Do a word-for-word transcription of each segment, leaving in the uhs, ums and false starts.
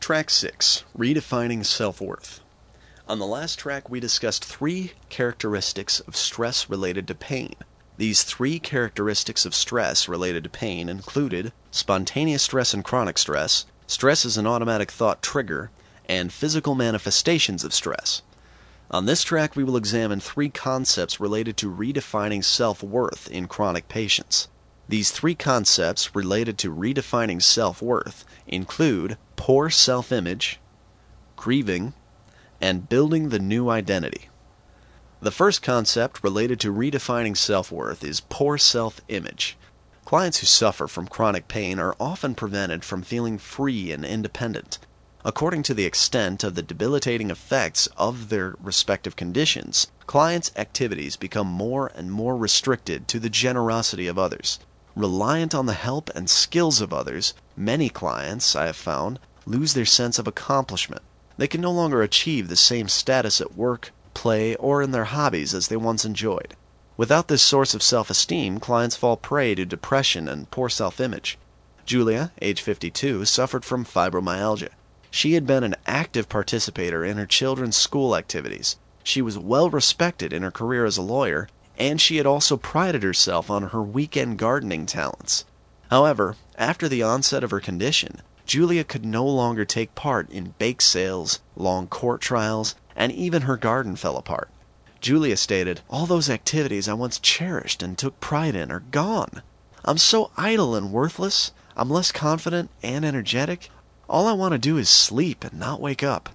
Track six, Redefining Self-Worth. On the last track, we discussed three characteristics of stress related to pain. These three characteristics of stress related to pain included spontaneous stress and chronic stress, stress as an automatic thought trigger, and physical manifestations of stress. On this track, we will examine three concepts related to redefining self-worth in chronic patients. These three concepts related to redefining self-worth include poor self-image, grieving, and building the new identity. The first concept related to redefining self-worth is poor self-image. Clients who suffer from chronic pain are often prevented from feeling free and independent. According to the extent of the debilitating effects of their respective conditions, clients' activities become more and more restricted to the generosity of others. Reliant on the help and skills of others, many clients, I have found, lose their sense of accomplishment. They can no longer achieve the same status at work, play, or in their hobbies as they once enjoyed. Without this source of self-esteem, clients fall prey to depression and poor self-image. Julia, age fifty-two, suffered from fibromyalgia. She had been an active participator in her children's school activities. She was well respected in her career as a lawyer, and she had also prided herself on her weekend gardening talents. However, after the onset of her condition, Julia could no longer take part in bake sales, long court trials, and even her garden fell apart. Julia stated, "All those activities I once cherished and took pride in are gone. I'm so idle and worthless. I'm less confident and energetic. All I want to do is sleep and not wake up."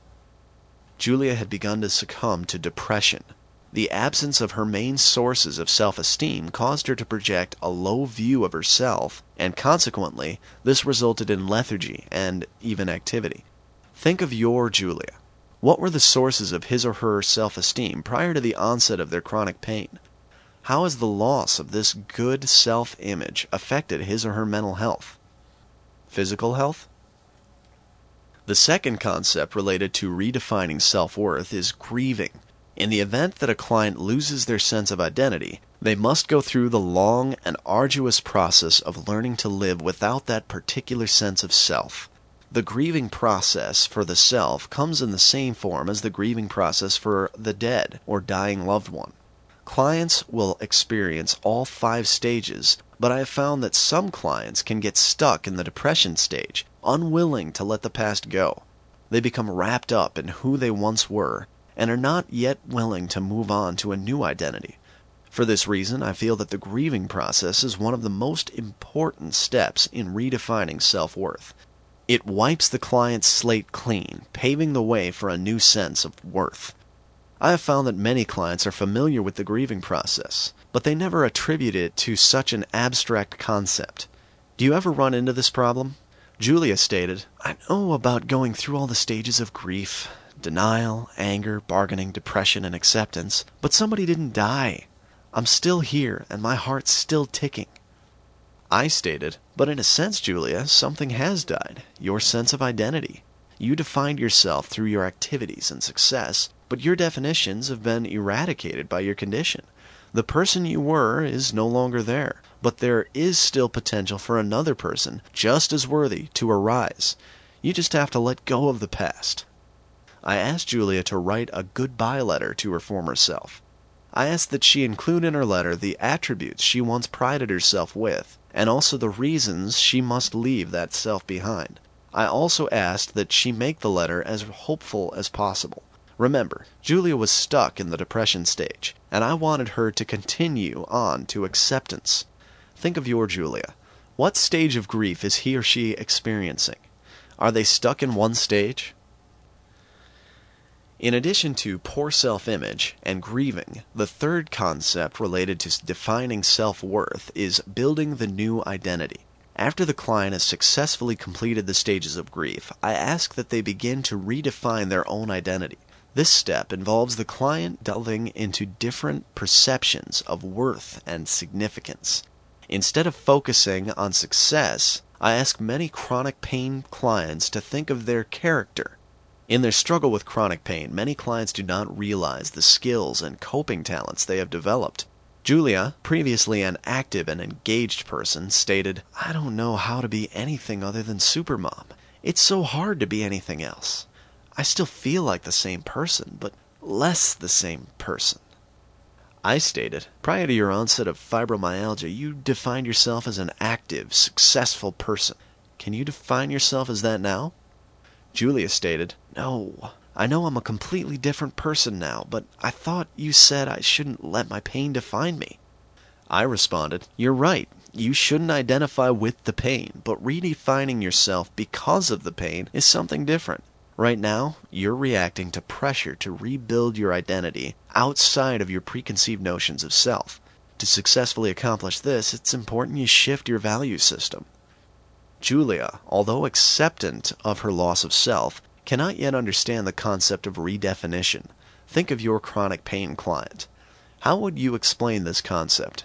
Julia had begun to succumb to depression. The absence of her main sources of self-esteem caused her to project a low view of herself, and consequently, this resulted in lethargy and even activity. Think of your Julia. What were the sources of his or her self-esteem prior to the onset of their chronic pain? How has the loss of this good self-image affected his or her mental health? Physical health? The second concept related to redefining self-worth is grieving. In the event that a client loses their sense of identity, they must go through the long and arduous process of learning to live without that particular sense of self. The grieving process for the self comes in the same form as the grieving process for the dead or dying loved one. Clients will experience all five stages, but I have found that some clients can get stuck in the depression stage, unwilling to let the past go. They become wrapped up in who they once were, and are not yet willing to move on to a new identity. For this reason, I feel that the grieving process is one of the most important steps in redefining self-worth. It wipes the client's slate clean, paving the way for a new sense of worth. I have found that many clients are familiar with the grieving process, but they never attribute it to such an abstract concept. Do you ever run into this problem? Julia stated, "I know about going through all the stages of grief, denial, anger, bargaining, depression, and acceptance, but somebody didn't die. I'm still here, and my heart's still ticking." I stated, "But in a sense, Julia, something has died, your sense of identity. You defined yourself through your activities and success, but your definitions have been eradicated by your condition. The person you were is no longer there, but there is still potential for another person just as worthy to arise. You just have to let go of the past." I asked Julia to write a goodbye letter to her former self. I asked that she include in her letter the attributes she once prided herself with, and also the reasons she must leave that self behind. I also asked that she make the letter as hopeful as possible. Remember, Julia was stuck in the depression stage, and I wanted her to continue on to acceptance. Think of your Julia. What stage of grief is he or she experiencing? Are they stuck in one stage? In addition to poor self-image and grieving, the third concept related to defining self-worth is building the new identity. After the client has successfully completed the stages of grief, I ask that they begin to redefine their own identity. This step involves the client delving into different perceptions of worth and significance. Instead of focusing on success, I ask many chronic pain clients to think of their character. In their struggle with chronic pain, many clients do not realize the skills and coping talents they have developed. Julia, previously an active and engaged person, stated, "I don't know how to be anything other than Supermom. It's so hard to be anything else. I still feel like the same person, but less the same person. I stated, prior to your onset of fibromyalgia, you defined yourself as an active, successful person. Can you define yourself as that now? Julia stated, no, I know I'm a completely different person now, but I thought you said I shouldn't let my pain define me. I responded, you're right, you shouldn't identify with the pain, but redefining yourself because of the pain is something different. Right now, you're reacting to pressure to rebuild your identity outside of your preconceived notions of self. To successfully accomplish this, it's important you shift your value system. Julia, although acceptant of her loss of self, cannot yet understand the concept of redefinition. Think of your chronic pain client. How would you explain this concept?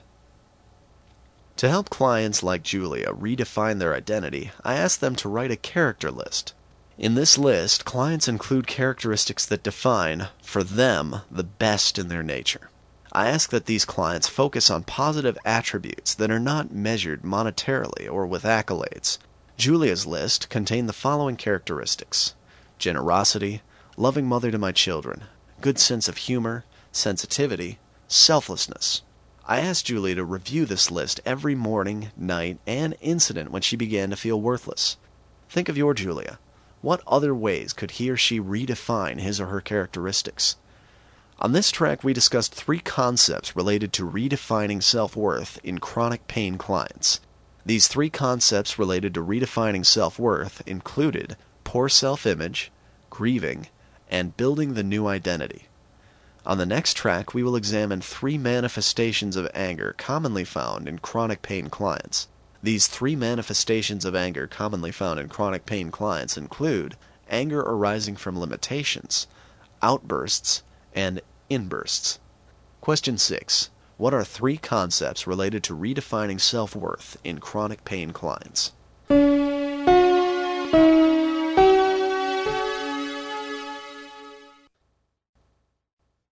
To help clients like Julia redefine their identity, I ask them to write a character list. In this list, clients include characteristics that define, for them, the best in their nature. I ask that these clients focus on positive attributes that are not measured monetarily or with accolades. Julia's list contained the following characteristics: generosity, loving mother to my children, good sense of humor, sensitivity, selflessness. I asked Julia to review this list every morning, night, and incident when she began to feel worthless. Think of your Julia. What other ways could he or she redefine his or her characteristics? On this track, we discussed three concepts related to redefining self-worth in chronic pain clients. These three concepts related to redefining self-worth included poor self-image, grieving, and building the new identity. On the next track, we will examine three manifestations of anger commonly found in chronic pain clients. These three manifestations of anger commonly found in chronic pain clients include anger arising from limitations, outbursts, and inbursts. Question six. What are three concepts related to redefining self-worth in chronic pain clients?